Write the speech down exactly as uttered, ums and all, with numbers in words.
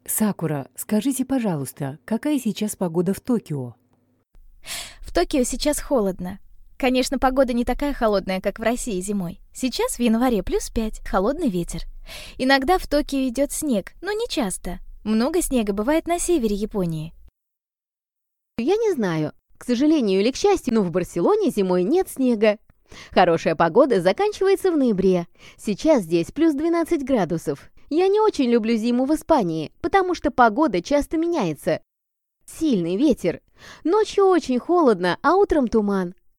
Сакура, скажите, пожалуйста, какая сейчас погода в Токио? В Токио сейчас холодно. Конечно, погода не такая холодная, как в России зимой. Сейчас в январе плюс пять, холодный ветер. Иногда в Токио идет снег, но не часто. Много снега бывает на севере Японии. Я не знаю, к сожалению или к счастью, но в Барселоне зимой нет снега. Хорошая погода заканчивается в ноябре. Сейчас здесь плюс двенадцать градусов. Я не очень люблю зиму в Испании, потому что погода часто меняется. Сильный ветер. Ночью очень холодно, а утром туман.